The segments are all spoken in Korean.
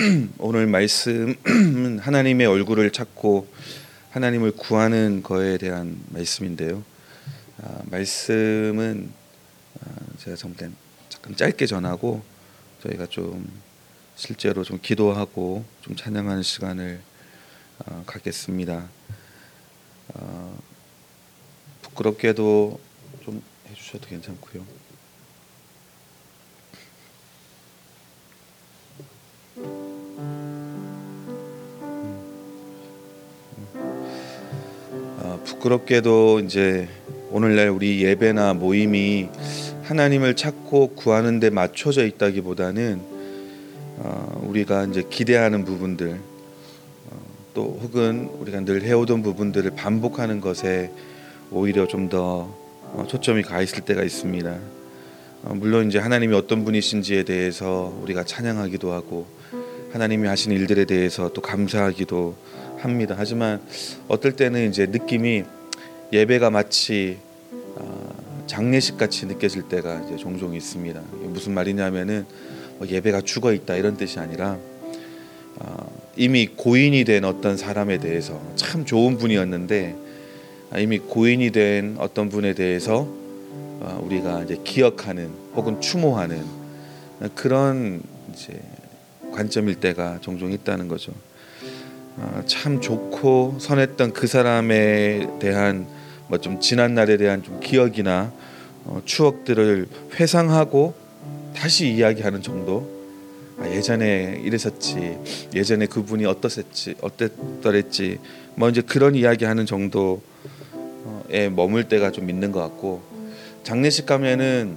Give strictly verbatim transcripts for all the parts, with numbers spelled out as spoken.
오늘 말씀은 하나님의 얼굴을 찾고 하나님을 구하는 거에 대한 말씀인데요. 아, 말씀은 아, 제가 잠깐, 잠깐 짧게 전하고 저희가 좀 실제로 좀 기도하고 좀 찬양하는 시간을 어, 갖겠습니다. 어, 부끄럽게도 좀 해주셔도 괜찮고요. 어, 부끄럽게도 이제 오늘날 우리 예배나 모임이 하나님을 찾고 구하는 데 맞춰져 있다기보다는 어, 우리가 이제 기대하는 부분들 어, 또 혹은 우리가 늘 해오던 부분들을 반복하는 것에 오히려 좀 더 어, 초점이 가 있을 때가 있습니다. 어, 물론 이제 하나님이 어떤 분이신지에 대해서 우리가 찬양하기도 하고 하나님이 하신 일들에 대해서 또 감사하기도 합니다. 하지만 어떨 때는 이제 느낌이 예배가 마치 어, 장례식 같이 느껴질 때가 이제 종종 있습니다. 이게 무슨 말이냐면은 뭐 예배가 죽어 있다 이런 뜻이 아니라 어, 이미 고인이 된 어떤 사람에 대해서 참 좋은 분이었는데 이미 고인이 된 어떤 분에 대해서 어, 우리가 이제 기억하는 혹은 추모하는 그런 이제 관점일 때가 종종 있다는 거죠. 어, 참 좋고 선했던 그 사람에 대한 뭐 좀 지난 날에 대한 좀 기억이나 어, 추억들을 회상하고 다시 이야기하는 정도. 아, 예전에 이랬었지, 예전에 그분이 어떻었지, 어땠더랬지, 뭐 이제 그런 이야기하는 정도에 머물 때가 좀 있는 것 같고, 장례식 가면은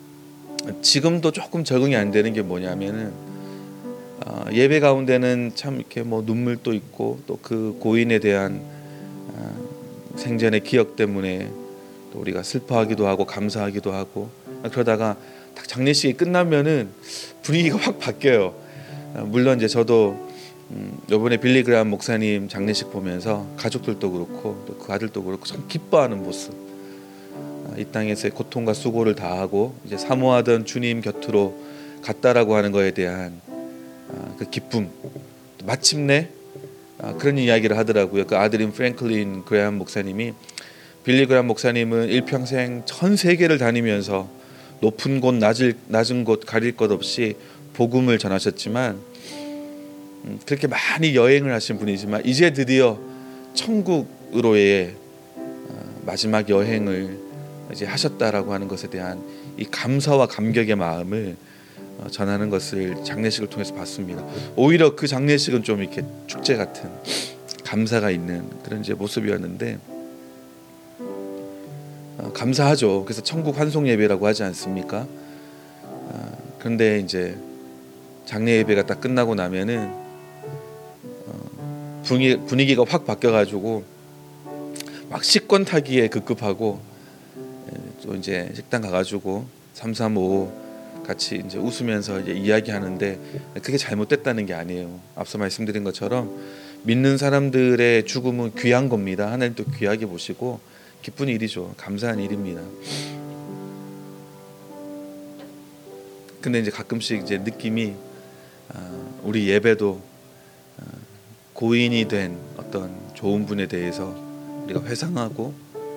지금도 조금 적응이 안 되는 게 뭐냐면은 어, 예배 가운데는 참 이렇게 뭐 눈물도 있고 또 그 고인에 대한 어, 생전의 기억 때문에 또 우리가 슬퍼하기도 하고 감사하기도 하고 그러다가 딱 장례식이 끝나면은 분위기가 확 바뀌어요. 어, 물론 이제 저도 음, 이번에 빌리 그레이엄 목사님 장례식 보면서 가족들도 그렇고 또 그 아들도 그렇고 참 기뻐하는 모습, 어, 이 땅에서의 고통과 수고를 다하고 이제 사모하던 주님 곁으로 갔다라고 하는 거에 대한 어, 그 기쁨, 마침내 어, 그런 이야기를 하더라고요. 그 아들인 프랭클린 그레이엄 목사님이 빌리 그레이엄 목사님은 일평생 전 세계를 다니면서 높은 곳 낮을, 낮은 곳 가릴 것 없이 복음을 전하셨지만 음, 그렇게 많이 여행을 하신 분이지만 이제 드디어 천국으로의 어, 마지막 여행을 이제 하셨다라고 하는 것에 대한 이 감사와 감격의 마음을 어, 전하는 것을 장례식을 통해서 봤습니다. 오히려 그 장례식은 좀 이렇게 축제 같은 감사가 있는 그런 이제 모습이었는데 어, 감사하죠. 그래서 천국 환송 예배라고 하지 않습니까? 어, 그런데 이제 장례 예배가 딱 끝나고 나면은 어, 분위기, 분위기가 확 바뀌어가지고 막 식권 타기에 급급하고 또 이제 식당 가가지고 삼삼오오 같이 이제 웃으면서 이제 이야기하는데 그게 잘못됐다는 게 아니에요. 앞서 말씀드린 것처럼 믿는 사람들의 죽음은 귀한 겁니다. 하나님도 귀하게 보시고 기쁜 일이죠. 감사한 일입니다. 근데 이제 가끔씩 이제 느낌이 우리 예배도 고인이 된 어떤 좋은 분에 대해서 우리가 회상하고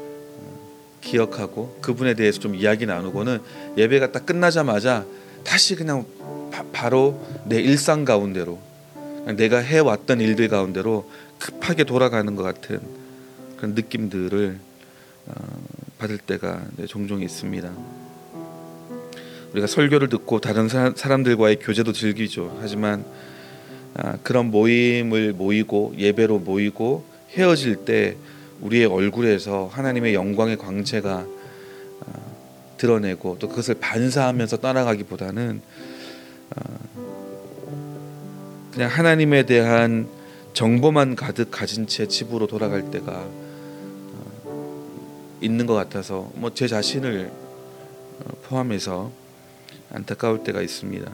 기억하고 그분에 대해서 좀 이야기 나누고는 예배가 딱 끝나자마자 다시 그냥 바, 바로 내 일상 가운데로 내가 해왔던 일들 가운데로 급하게 돌아가는 것 같은 그런 느낌들을 어, 받을 때가 종종 있습니다. 우리가 설교를 듣고 다른 사, 사람들과의 교제도 즐기죠. 하지만 아, 그런 모임을 모이고 예배로 모이고 헤어질 때 우리의 얼굴에서 하나님의 영광의 광채가 어, 드러내고 또 그것을 반사하면서 떠나가기보다는 어, 그냥 하나님에 대한 정보만 가득 가진 채 집으로 돌아갈 때가 어, 있는 것 같아서 뭐 제 자신을 어, 포함해서 안타까울 때가 있습니다.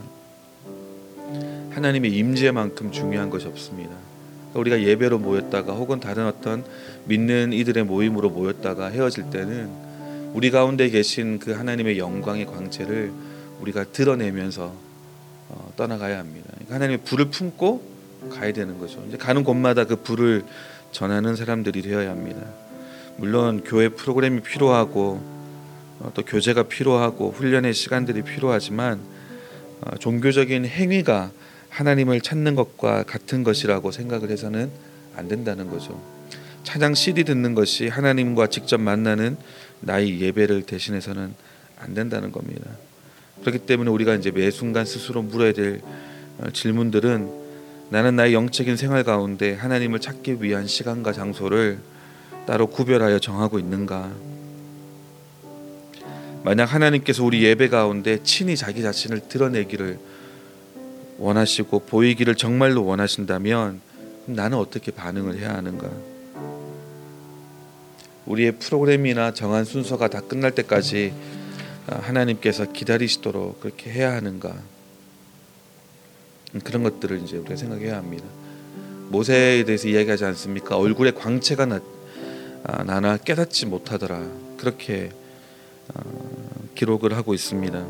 하나님의 임재만큼 중요한 것이 없습니다. 우리가 예배로 모였다가 혹은 다른 어떤 믿는 이들의 모임으로 모였다가 헤어질 때는 우리 가운데 계신 그 하나님의 영광의 광채를 우리가 드러내면서 어, 떠나가야 합니다. 그러니까 하나님의 불을 품고 가야 되는 거죠. 이제 가는 곳마다 그 불을 전하는 사람들이 되어야 합니다. 물론 교회 프로그램이 필요하고 어, 또 교제가 필요하고 훈련의 시간들이 필요하지만 어, 종교적인 행위가 하나님을 찾는 것과 같은 것이라고 생각을 해서는 안 된다는 거죠. 찬양 씨디 듣는 것이 하나님과 직접 만나는 나의 예배를 대신해서는 안 된다는 겁니다. 그렇기 때문에 우리가 이제 매 순간 스스로 물어야 될 질문들은, 나는 나의 영적인 생활 가운데 하나님을 찾기 위한 시간과 장소를 따로 구별하여 정하고 있는가? 만약 하나님께서 우리 예배 가운데 친히 자기 자신을 드러내기를 원하시고 보이기를 정말로 원하신다면 나는 어떻게 반응을 해야 하는가? 우리의 프로그램이나 정한 순서가 다 끝날 때까지 하나님께서 기다리시도록 그렇게 해야 하는가? 그런 것들을 이제 우리가 생각해야 합니다. 모세에 대해서 이야기하지 않습니까? 얼굴에 광채가 나, 아, 나나 깨닫지 못하더라. 그렇게 어, 기록을 하고 있습니다.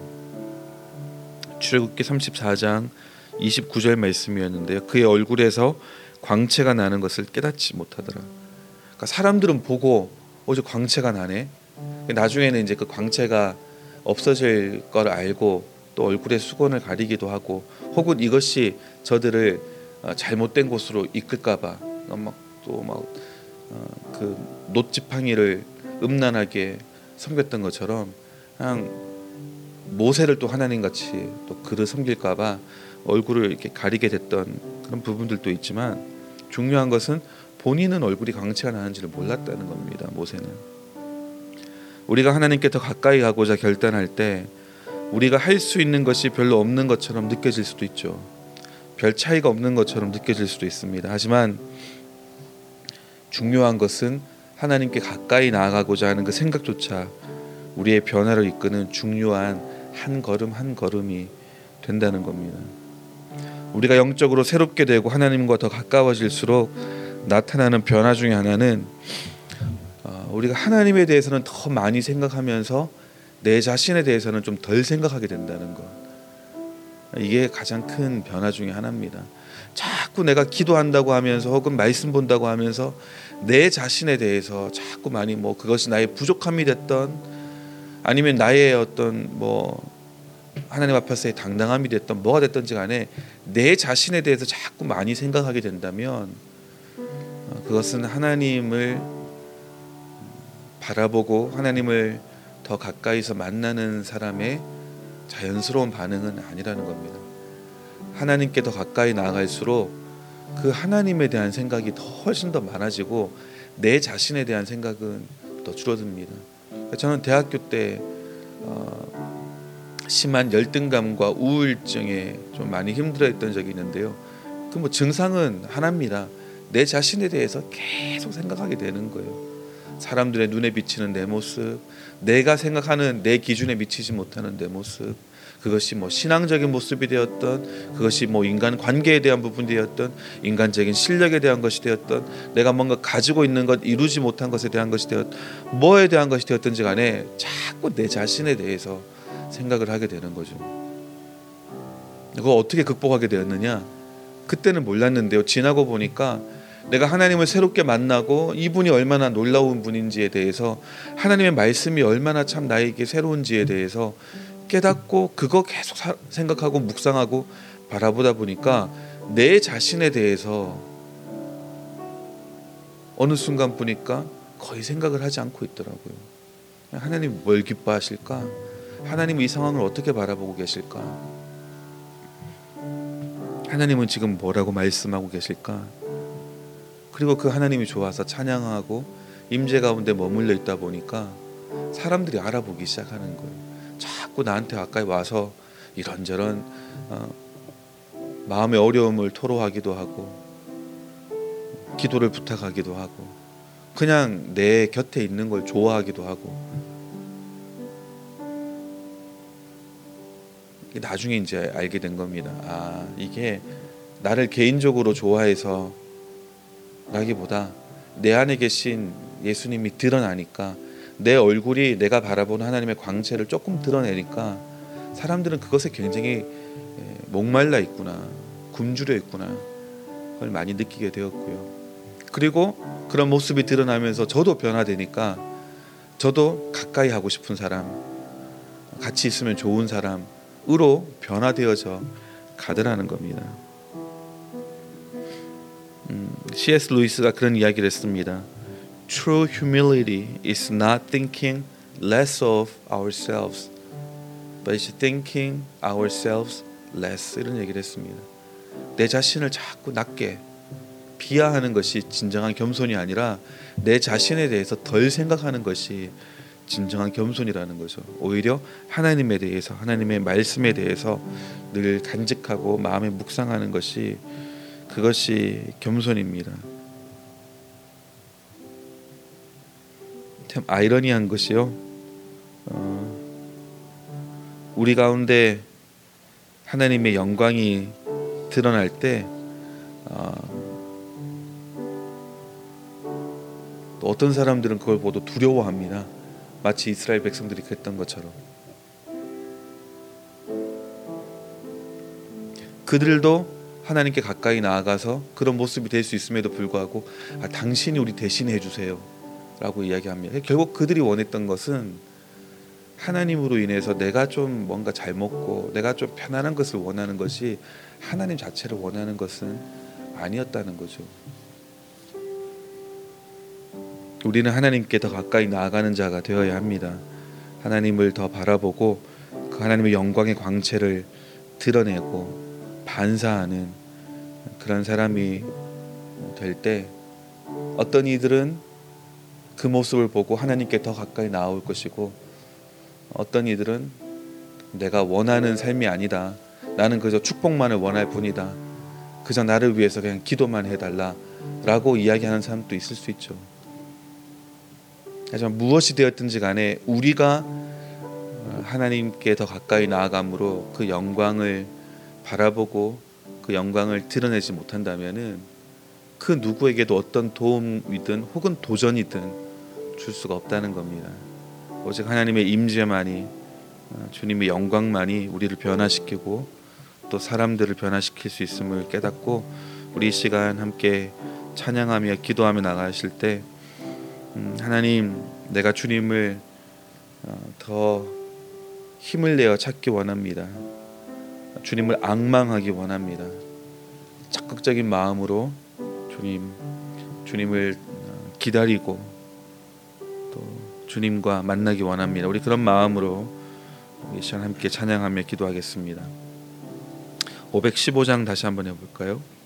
출애굽기 삼십사 장 이십구 절 말씀이었는데요. 그의 얼굴에서 광채가 나는 것을 깨닫지 못하더라. 그러니까 사람들은 보고 어제 광채가 나네. 나중에는 이제 그 광채가 없어질 걸 알고 또 얼굴의 수건을 가리기도 하고, 혹은 이것이 저들을 잘못된 곳으로 이끌까봐 막또막 그 놋지팡이를 음란하게 섬겼던 것처럼, 그냥 모세를 또 하나님같이 또 그를 섬길까봐 얼굴을 이렇게 가리게 됐던 그런 부분들도 있지만, 중요한 것은 본인은 얼굴이 광채가 나는지를 몰랐다는 겁니다. 모세는. 우리가 하나님께 더 가까이 가고자 결단할 때 우리가 할 수 있는 것이 별로 없는 것처럼 느껴질 수도 있죠. 별 차이가 없는 것처럼 느껴질 수도 있습니다. 하지만 중요한 것은 하나님께 가까이 나아가고자 하는 그 생각조차 우리의 변화를 이끄는 중요한 한 걸음 한 걸음이 된다는 겁니다. 우리가 영적으로 새롭게 되고 하나님과 더 가까워질수록 나타나는 변화 중에 하나는, 우리가 하나님에 대해서는 더 많이 생각하면서 내 자신에 대해서는 좀 덜 생각하게 된다는 것. 이게 가장 큰 변화 중에 하나입니다. 자꾸 내가 기도한다고 하면서 혹은 말씀 본다고 하면서 내 자신에 대해서 자꾸 많이, 뭐 그것이 나의 부족함이 됐던 아니면 나의 어떤 뭐 하나님 앞에서의 당당함이 됐던 뭐가 됐든지 간에 내 자신에 대해서 자꾸 많이 생각하게 된다면 그것은 하나님을 바라보고 하나님을 더 가까이서 만나는 사람의 자연스러운 반응은 아니라는 겁니다. 하나님께 더 가까이 나아갈수록 그 하나님에 대한 생각이 더 훨씬 더 많아지고 내 자신에 대한 생각은 더 줄어듭니다. 저는 대학교 때 어, 심한 열등감과 우울증에 좀 많이 힘들어했던 적이 있는데요. 그 뭐 증상은 하나입니다. 내 자신에 대해서 계속 생각하게 되는 거예요. 사람들의 눈에 비치는 내 모습, 내가 생각하는 내 기준에 미치지 못하는 내 모습, 그것이 뭐 신앙적인 모습이 되었던, 그것이 뭐 인간 관계에 대한 부분이 되었던, 인간적인 실력에 대한 것이 되었던, 내가 뭔가 가지고 있는 것, 이루지 못한 것에 대한 것이 되었, 뭐에 대한 것이 되었든지 간에 자꾸 내 자신에 대해서 생각을 하게 되는 거죠. 그거 어떻게 극복하게 되었느냐? 그때는 몰랐는데요. 지나고 보니까 내가 하나님을 새롭게 만나고 이분이 얼마나 놀라운 분인지에 대해서, 하나님의 말씀이 얼마나 참 나에게 새로운지에 대해서 깨닫고 그거 계속 사, 생각하고 묵상하고 바라보다 보니까 내 자신에 대해서 어느 순간 보니까 거의 생각을 하지 않고 있더라고요. 하나님이 뭘 기뻐하실까? 하나님은 이 상황을 어떻게 바라보고 계실까? 하나님은 지금 뭐라고 말씀하고 계실까? 그리고 그 하나님이 좋아서 찬양하고 임재 가운데 머물러 있다 보니까 사람들이 알아보기 시작하는 거예요. 자꾸 나한테 가까이 와서 이런저런 어, 마음의 어려움을 토로하기도 하고 기도를 부탁하기도 하고 그냥 내 곁에 있는 걸 좋아하기도 하고, 나중에 이제 알게 된 겁니다. 아, 이게 나를 개인적으로 좋아해서 라기보다 내 안에 계신 예수님이 드러나니까, 내 얼굴이 내가 바라보는 하나님의 광채를 조금 드러내니까 사람들은 그것에 굉장히 목말라 있구나, 굶주려 있구나, 그걸 많이 느끼게 되었고요. 그리고 그런 모습이 드러나면서 저도 변화되니까 저도 가까이 하고 싶은 사람, 같이 있으면 좋은 사람으로 변화되어져 가더라는 겁니다. 음, 씨 에스 루이스가 그런 이야기를 했습니다. True humility is not thinking less of ourselves, but is thinking ourselves less. 이런 얘기를 했습니다. 내 자신을 자꾸 낮게 비하하는 것이 진정한 겸손이 아니라 내 자신에 대해서 덜 생각하는 것이 진정한 겸손이라는 거죠. 오히려 하나님에 대해서, 하나님의 말씀에 대해서 늘 간직하고 마음에 묵상하는 것이, 그것이 겸손입니다. 참 아이러니한 것이요, 어, 우리 가운데 하나님의 영광이 드러날 때 어, 또 어떤 사람들은 그걸 보고 두려워합니다. 마치 이스라엘 백성들이 그랬던 것처럼. 그들도 하나님께 가까이 나아가서 그런 모습이 될 수 있음에도 불구하고 아, 당신이 우리 대신해 주세요 라고 이야기합니다. 결국 그들이 원했던 것은 하나님으로 인해서 내가 좀 뭔가 잘 먹고 내가 좀 편안한 것을 원하는 것이 하나님 자체를 원하는 것은 아니었다는 거죠. 우리는 하나님께 더 가까이 나아가는 자가 되어야 합니다. 하나님을 더 바라보고 그 하나님의 영광의 광채를 드러내고 반사하는 그런 사람이 될 때 어떤 이들은 그 모습을 보고 하나님께 더 가까이 나올 것이고, 어떤 이들은 내가 원하는 삶이 아니다, 나는 그저 축복만을 원할 뿐이다, 그저 나를 위해서 그냥 기도만 해달라 라고 이야기하는 사람도 있을 수 있죠. 하지만 무엇이 되었든지 간에 우리가 하나님께 더 가까이 나아감으로 그 영광을 바라보고 그 영광을 드러내지 못한다면은 그 누구에게도 어떤 도움이든 혹은 도전이든 줄 수가 없다는 겁니다. 오직 하나님의 임재만이, 주님의 영광만이 우리를 변화시키고 또 사람들을 변화시킬 수 있음을 깨닫고, 우리 이 시간 함께 찬양하며 기도하며 나가실 때 음, 하나님, 내가 주님을 어, 더 힘을 내어 찾기 원합니다. 주님을 앙망하기 원합니다. 적극적인 마음으로 주님, 주님을 기다리고 또 주님과 만나기 원합니다. 우리 그런 마음으로 이 시간 함께 찬양하며 기도하겠습니다. 오백십오 장 다시 한번 해볼까요?